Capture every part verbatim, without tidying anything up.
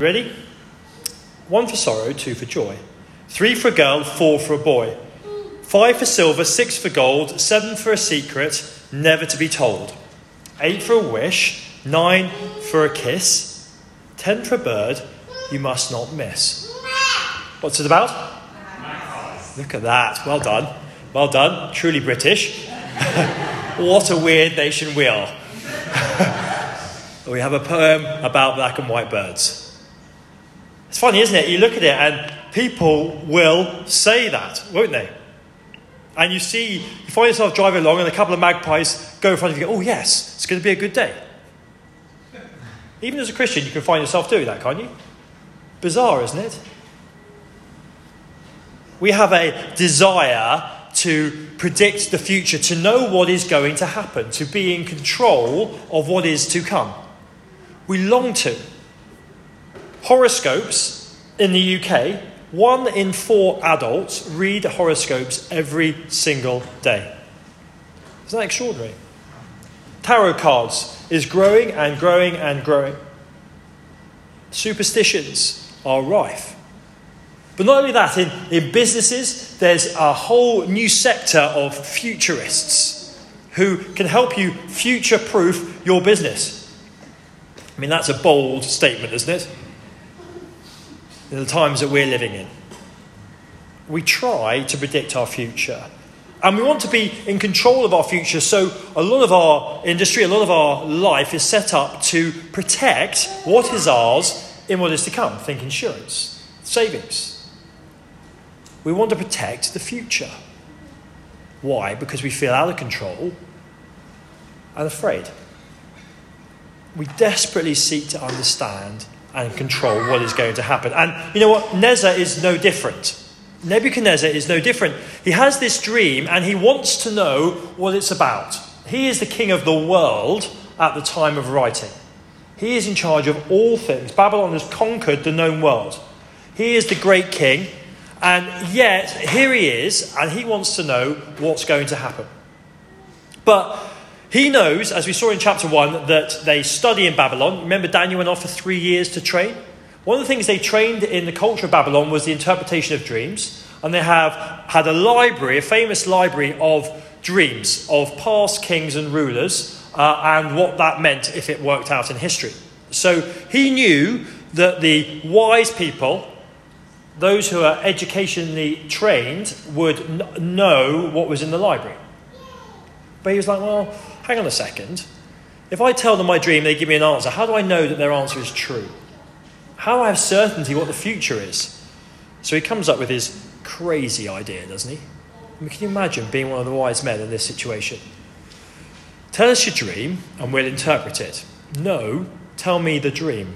Ready? One for sorrow, two for joy. Three for a girl, four for a boy. Five for silver, six for gold, seven for a secret, never to be told. Eight for a wish, nine for a kiss, ten for a bird you must not miss. What's it about? Look at that. Well done. Well done. Truly British. What a weird nation we are. We have a poem about black and white birds. It's funny, isn't it? You look at it and people will say that, won't they? And you see, you find yourself driving along and a couple of magpies go in front of you and go, oh yes, it's going to be a good day. Even as a Christian, you can find yourself doing that, can't you? Bizarre, isn't it? We have a desire to predict the future, to know what is going to happen, to be in control of what is to come. We long to. Horoscopes in the U K, one in four adults read horoscopes every single day. Isn't that extraordinary? Tarot cards is growing and growing and growing. Superstitions are rife. But not only that, in, in businesses, there's a whole new sector of futurists who can help you future-proof your business. I mean, that's a bold statement, isn't it? In the times that we're living in. We try to predict our future. And we want to be in control of our future, so a lot of our industry, a lot of our life is set up to protect what is ours in what is to come. Think insurance, savings. We want to protect the future. Why? Because we feel out of control and afraid. We desperately seek to understand and control what is going to happen. And you know what? Nezer is no different. Nebuchadnezzar is no different. He has this dream and he wants to know what it's about. He is the king of the world at the time of writing. He is in charge of all things. Babylon has conquered the known world. He is the great king. And yet, here he is, and he wants to know what's going to happen. But he knows, as we saw in chapter one, that they study in Babylon. Remember, Daniel went off for three years to train? One of the things they trained in the culture of Babylon was the interpretation of dreams. And they have had a library, a famous library of dreams of past kings and rulers, uh, and what that meant if it worked out in history. So he knew that the wise people, those who are educationally trained, would n- know what was in the library. But he was like, well, hang on a second. If I tell them my dream, they give me an answer. How do I know that their answer is true? How do I have certainty what the future is? So he comes up with his crazy idea, doesn't he? I mean, can you imagine being one of the wise men in this situation? Tell us your dream and we'll interpret it. No, tell me the dream.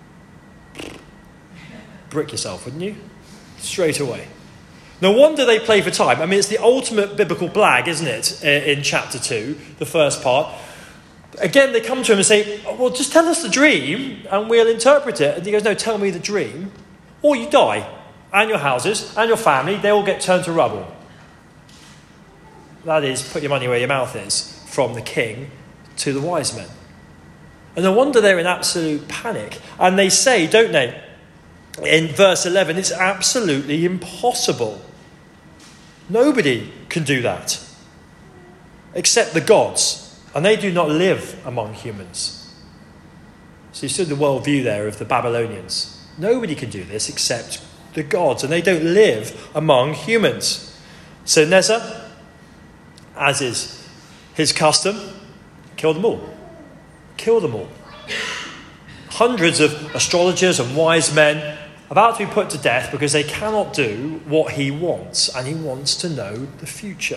Brick yourself, wouldn't you? Straight away. No wonder they play for time. I mean, it's the ultimate biblical blag, isn't it? In chapter two, the first part. Again, they come to him and say, well, just tell us the dream and we'll interpret it. And he goes, no, tell me the dream or you die. And your houses and your family, they all get turned to rubble. That is, put your money where your mouth is, from the king to the wise men. And no wonder they're in absolute panic. And they say, don't they, in verse eleven, it's absolutely impossible. Nobody can do that except the gods. And they do not live among humans. So you see the worldview there of the Babylonians. Nobody can do this except the gods. And they don't live among humans. So Nezer, as is his custom, kill them all. Kill them all. Hundreds of astrologers and wise men about to be put to death because they cannot do what he wants. And he wants to know the future.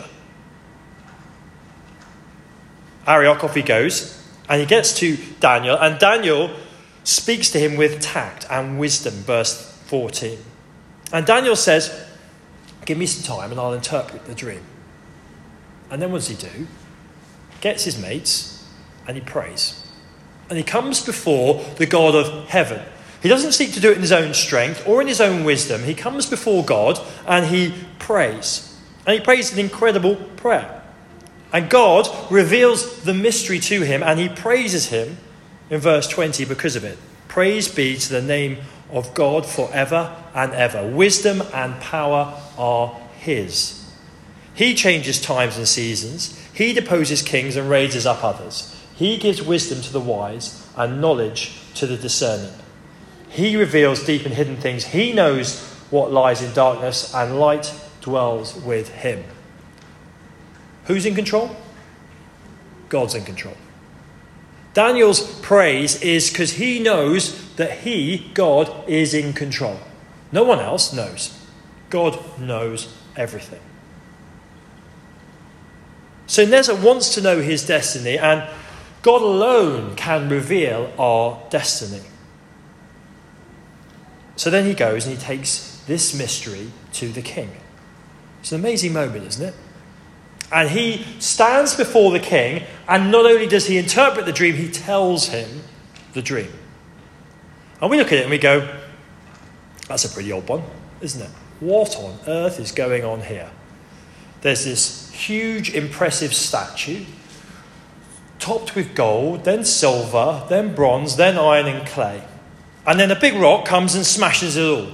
Arioch, off he goes, and he gets to Daniel, and Daniel speaks to him with tact and wisdom, verse fourteen. And Daniel says, give me some time and I'll interpret the dream. And then what does he do? Gets his mates and he prays. And he comes before the God of heaven. He doesn't seek to do it in his own strength or in his own wisdom. He comes before God and he prays. And he prays an incredible prayer. And God reveals the mystery to him and he praises him in verse twenty because of it. Praise be to the name of God forever and ever. Wisdom and power are his. He changes times and seasons. He deposes kings and raises up others. He gives wisdom to the wise and knowledge to the discerning. He reveals deep and hidden things. He knows what lies in darkness, and light dwells with him. Who's in control? God's in control. Daniel's praise is because he knows that he, God, is in control. No one else knows. God knows everything. So Nezer wants to know his destiny, and God alone can reveal our destiny. So then he goes and he takes this mystery to the king. It's an amazing moment, isn't it? And he stands before the king, and not only does he interpret the dream, he tells him the dream. And we look at it and we go, that's a pretty odd one, isn't it? What on earth is going on here? There's this huge, impressive statue, topped with gold, then silver, then bronze, then iron and clay. And then a big rock comes and smashes it all.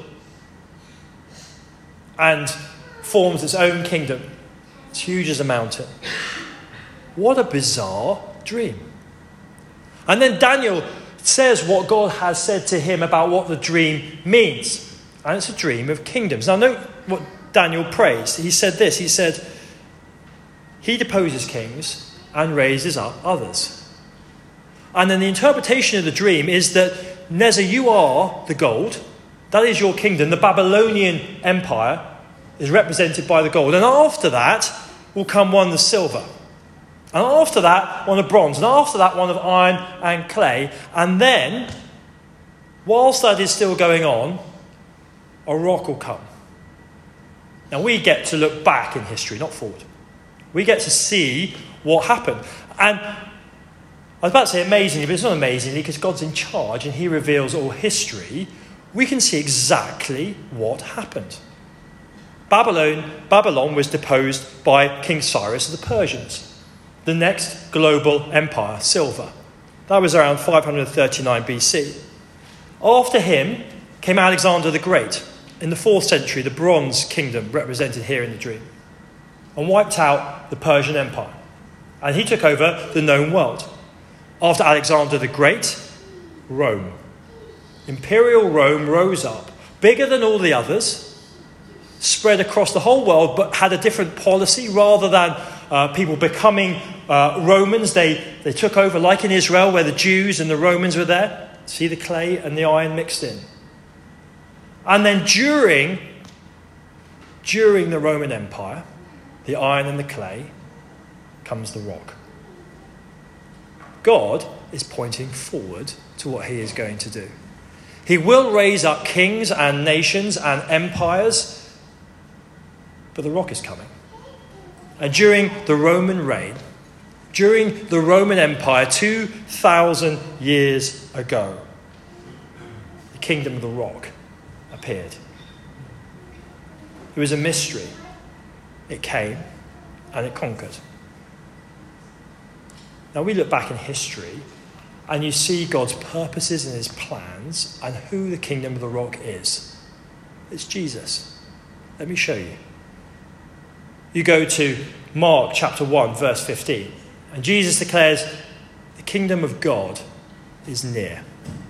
And forms its own kingdom. It's huge as a mountain. What a bizarre dream. And then Daniel says what God has said to him about what the dream means. And it's a dream of kingdoms. Now note what Daniel prays. He said this. He said, he deposes kings and raises up others. And then the interpretation of the dream is that, Nezer, you are the gold. That is your kingdom. The Babylonian Empire is represented by the gold. And after that will come one of silver. And after that, one of bronze. And after that, one of iron and clay. And then, whilst that is still going on, a rock will come. Now, we get to look back in history, not forward. We get to see what happened. And I was about to say amazingly, but it's not amazingly because God's in charge and he reveals all history. We can see exactly what happened. Babylon, Babylon was deposed by King Cyrus of the Persians. The next global empire, silver. That was around five hundred thirty-nine B C. After him came Alexander the Great. In the fourth century, the Bronze Kingdom, represented here in the dream, and wiped out the Persian Empire. And he took over the known world. After Alexander the Great, Rome. Imperial Rome rose up, bigger than all the others, spread across the whole world, but had a different policy. Rather than uh, people becoming uh, Romans, they, they took over, like in Israel, where the Jews and the Romans were there. See the clay and the iron mixed in. And then during, during the Roman Empire, the iron and the clay, comes the rock. God is pointing forward to what he is going to do. He will raise up kings and nations and empires, but the rock is coming. And during the Roman reign, during the Roman Empire, two thousand years ago, the kingdom of the rock appeared. It was a mystery. It came and it conquered. Now we look back in history and you see God's purposes and his plans and who the kingdom of the rock is. It's Jesus. Let me show you. You go to Mark chapter one, verse fifteen, and Jesus declares, the kingdom of God is near.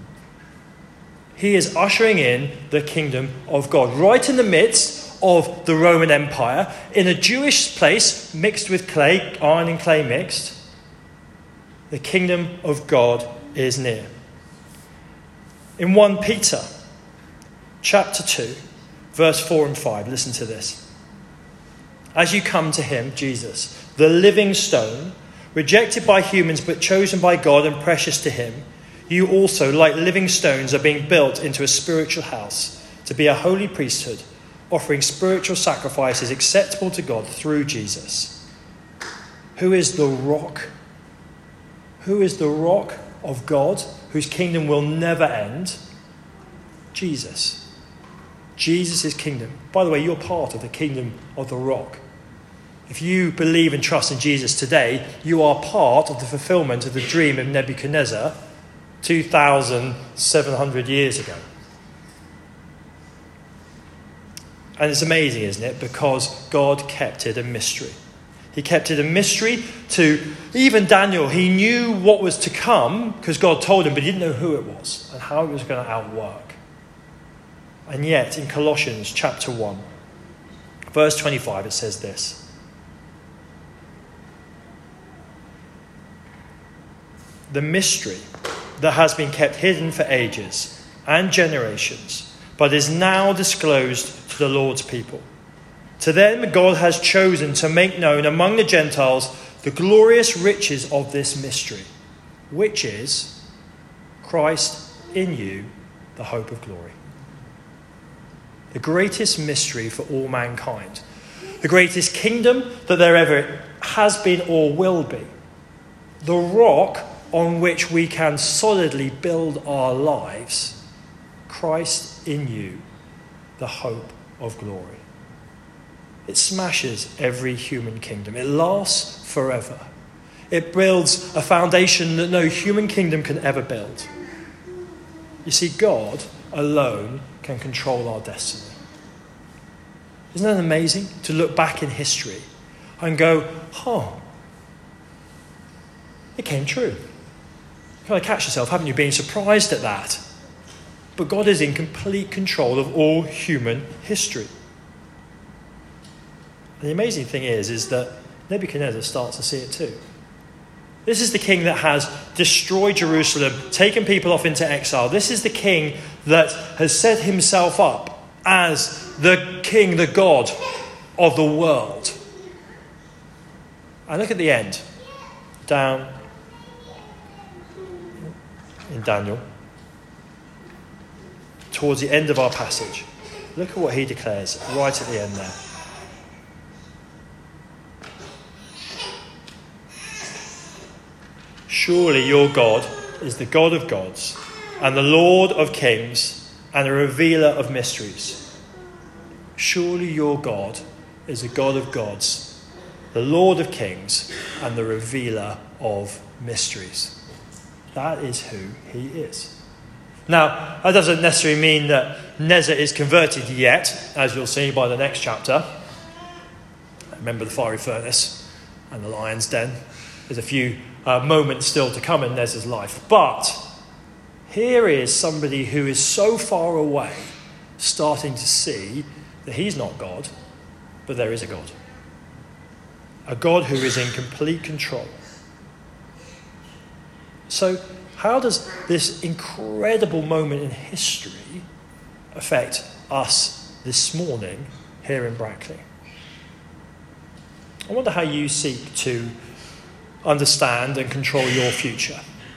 He is ushering in the kingdom of God, right in the midst of the Roman Empire, in a Jewish place mixed with clay, iron and clay mixed. The kingdom of God is near. In First Peter chapter two, verse four and five, listen to this. As you come to him, Jesus, the living stone, rejected by humans but chosen by God and precious to him, you also, like living stones, are being built into a spiritual house to be a holy priesthood, offering spiritual sacrifices acceptable to God through Jesus. Who is the rock? Who is the rock of God, whose kingdom will never end? Jesus. Jesus' kingdom. By the way, you're part of the kingdom of the rock. If you believe and trust in Jesus today, you are part of the fulfillment of the dream of Nebuchadnezzar two thousand seven hundred years ago. And it's amazing, isn't it? Because God kept it a mystery. He kept it a mystery to even Daniel. He knew what was to come because God told him, but he didn't know who it was and how it was going to outwork. And yet, in Colossians chapter one, verse twenty-five, it says this. The mystery that has been kept hidden for ages and generations, but is now disclosed to the Lord's people. To them, God has chosen to make known among the Gentiles the glorious riches of this mystery, which is Christ in you, the hope of glory. The greatest mystery for all mankind. The greatest kingdom that there ever has been or will be. The rock on which we can solidly build our lives. Christ in you, the hope of glory. It smashes every human kingdom. It lasts forever. It builds a foundation that no human kingdom can ever build. You see, God alone can control our destiny. Isn't that amazing to look back in history and go, oh, it came true. You kind of catch yourself, haven't you, being surprised at that? But God is in complete control of all human history. And the amazing thing is, is that Nebuchadnezzar starts to see it too. This is the king that has destroyed Jerusalem, taken people off into exile. This is the king that has set himself up as the king, the God of the world. And look at the end, down in Daniel, towards the end of our passage. Look at what he declares right at the end there. Surely your God is the God of gods and the Lord of kings and a revealer of mysteries. Surely your God is the God of gods, the Lord of kings and the revealer of mysteries. That is who he is. Now, that doesn't necessarily mean that Nezer is converted yet, as you'll see by the next chapter. Remember the fiery furnace and the lion's den. There's a few uh, moments still to come in Nezer's life. But here is somebody who is so far away, starting to see that he's not God, but there is a God. A God who is in complete control. So, how does this incredible moment in history affect us this morning here in Brackley? I wonder how you seek to understand and control your future.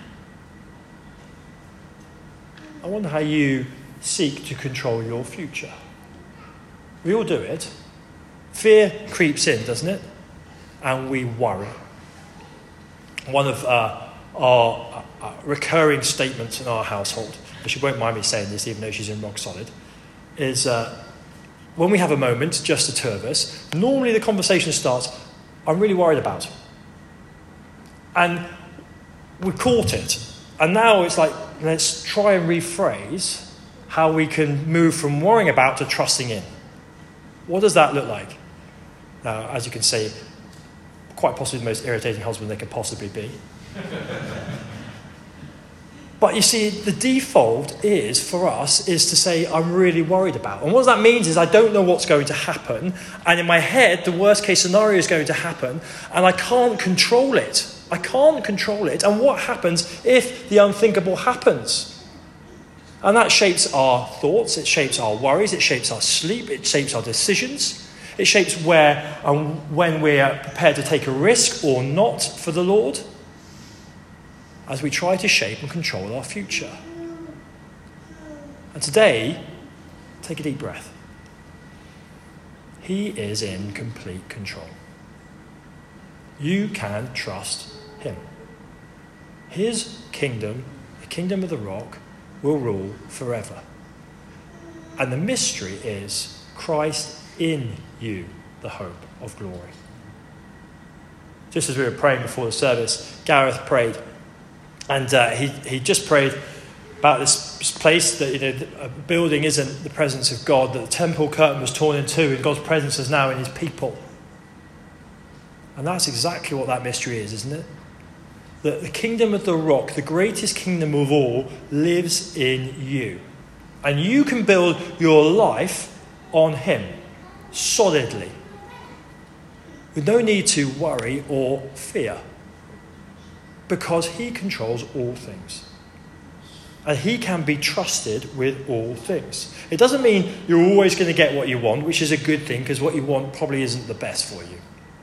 I wonder how you seek to control your future. We all do it. Fear creeps in, doesn't it? And we worry. One of uh, our uh, recurring statements in our household, but she won't mind me saying this even though she's in rock solid, is uh, when we have a moment, just the two of us, normally the conversation starts, I'm really worried about. And we caught it. And now it's like, let's try and rephrase how we can move from worrying about to trusting in. What does that look like? Now, as you can see, quite possibly the most irritating husband they could possibly be. But you see, the default is, for us, is to say, I'm really worried about. And what that means is I don't know what's going to happen. And in my head, the worst case scenario is going to happen. And I can't control it. I can't control it. And what happens if the unthinkable happens? And that shapes our thoughts. It shapes our worries. It shapes our sleep. It shapes our decisions. It shapes where and when we're prepared to take a risk or not for the Lord, as we try to shape and control our future. And today, take a deep breath. He is in complete control. You can trust him. His kingdom, the kingdom of the rock, will rule forever. And the mystery is Christ in you, the hope of glory. Just as we were praying before the service, Gareth prayed. And uh, he, he just prayed about this place that, you know, a building isn't the presence of God, that the temple curtain was torn in two and God's presence is now in his people. And that's exactly what that mystery is, isn't it? That the kingdom of the rock, the greatest kingdom of all, lives in you. And you can build your life on him solidly, with no need to worry or fear, because he controls all things. And he can be trusted with all things. It doesn't mean you're always going to get what you want, which is a good thing, because what you want probably isn't the best for you.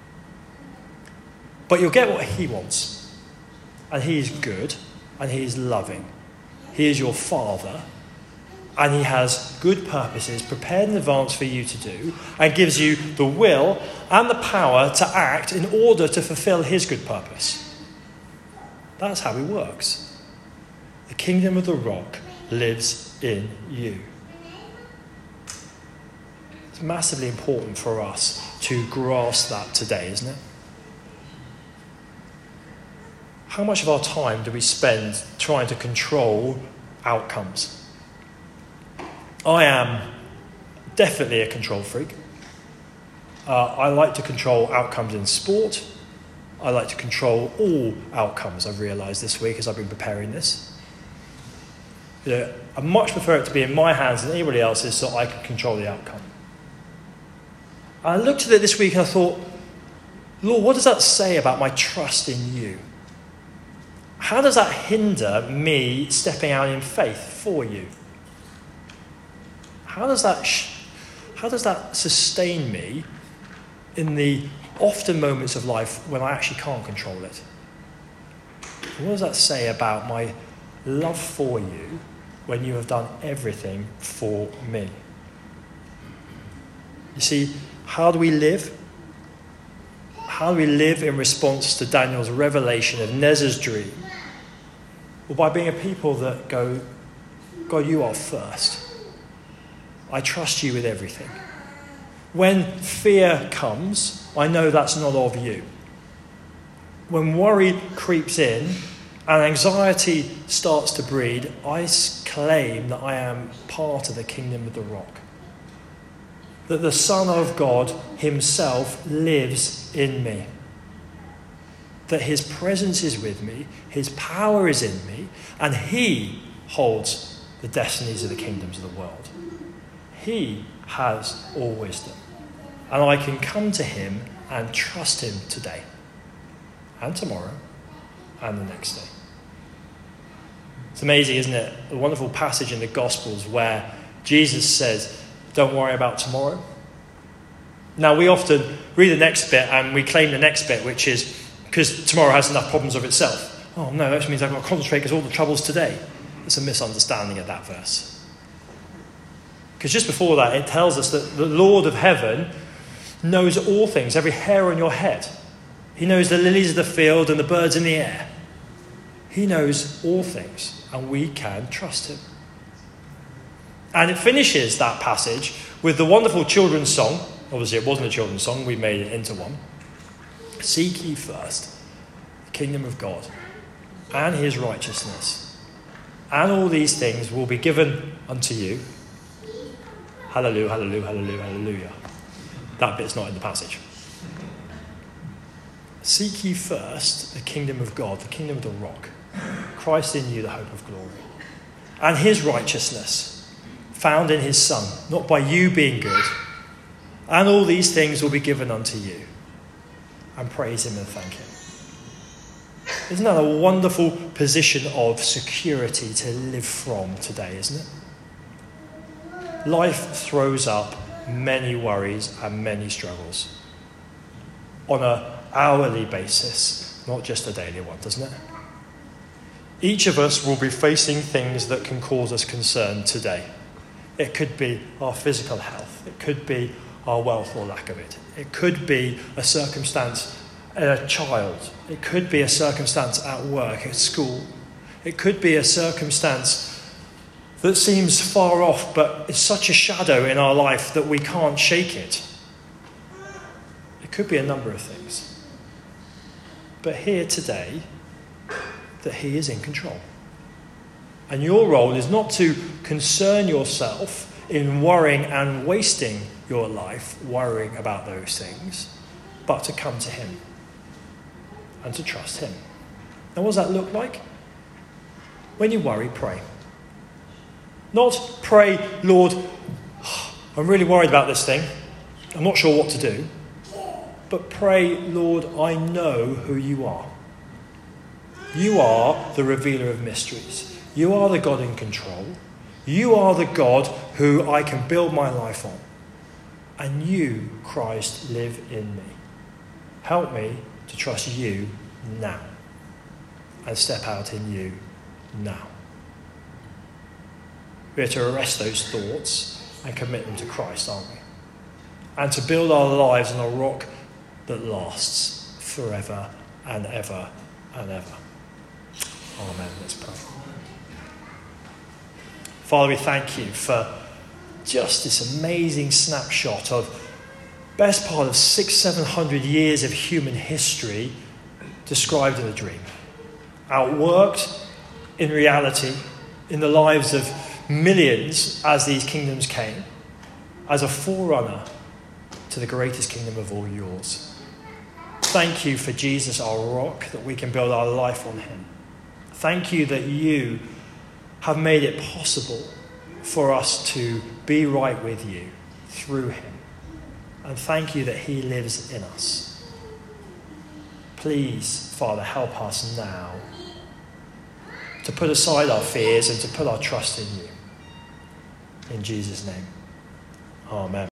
But you'll get what he wants. And he is good, and he is loving. He is your Father, and he has good purposes prepared in advance for you to do, and gives you the will and the power to act in order to fulfill his good purpose. That's how he works. The kingdom of the rock lives in you. It's massively important for us to grasp that today, isn't it? How much of our time do we spend trying to control outcomes? I am definitely a control freak. Uh, I like to control outcomes in sport. I like to control all outcomes, I've realised this week as I've been preparing this. You know, I much prefer it to be in my hands than anybody else's, so I can control the outcome. I looked at it this week and I thought, Lord, what does that say about my trust in you? How does that hinder me stepping out in faith for you? How does that, sh- how does that sustain me in the often moments of life when I actually can't control it? What does that say about my love for you when you have done everything for me? You see, how do we live? How do we live in response to Daniel's revelation of Nezzar's dream? Well, by being a people that go, God, you are first. I trust you with everything. When fear comes, I know that's not of you. When worry creeps in and anxiety starts to breed, I claim that I am part of the kingdom of the rock. That the Son of God himself lives in me. That his presence is with me, his power is in me, and he holds the destinies of the kingdoms of the world. He has all wisdom. And I can come to him and trust him today and tomorrow and the next day. It's amazing, isn't it? A wonderful passage in the Gospels where Jesus says, don't worry about tomorrow. Now, we often read the next bit and we claim the next bit, which is because tomorrow has enough problems of itself. Oh no, that means I've got to concentrate because all the troubles today. It's a misunderstanding of that verse. Because just before that, it tells us that the Lord of heaven knows all things, every hair on your head. He knows the lilies of the field and the birds in the air. He knows all things, and we can trust him. And it finishes that passage with the wonderful children's song. Obviously, it wasn't a children's song. We made it into one. Seek ye first the kingdom of God and his righteousness, and all these things will be given unto you. Hallelujah, hallelujah, hallelujah, hallelujah. That bit's not in the passage. Seek ye first the kingdom of God, the kingdom of the rock, Christ in you, the hope of glory, and his righteousness, found in his Son, not by you being good. And all these things will be given unto you. And praise him and thank him. Isn't that a wonderful position of security to live from today, isn't it? Life throws up many worries and many struggles on an hourly basis, not just a daily one, doesn't it? Each of us will be facing things that can cause us concern today. It could be our physical health. It could be our wealth or lack of it. It could be a circumstance in a child. It could be a circumstance at work, at school. It could be a circumstance that seems far off, but it's such a shadow in our life that we can't shake it. It could be a number of things. But hear today that he is in control. And your role is not to concern yourself in worrying and wasting your life worrying about those things, but to come to him and to trust him. Now, what does that look like? When you worry, pray. Not pray, Lord, I'm really worried about this thing. I'm not sure what to do. But pray, Lord, I know who you are. You are the revealer of mysteries. You are the God in control. You are the God who I can build my life on. And you, Christ, live in me. Help me to trust you now and step out in you now. We are to arrest those thoughts and commit them to Christ, aren't we? And to build our lives on a rock that lasts forever and ever and ever. Amen. Let's pray. Father, we thank you for just this amazing snapshot of best part of six, seven hundred years of human history described in a dream. Outworked in reality in the lives of millions as these kingdoms came, as a forerunner to the greatest kingdom of all, yours. Thank you for Jesus, our rock, that we can build our life on him. Thank you that you have made it possible for us to be right with you through him. And thank you that he lives in us. Please, Father, help us now to put aside our fears and to put our trust in you. In Jesus' name, amen.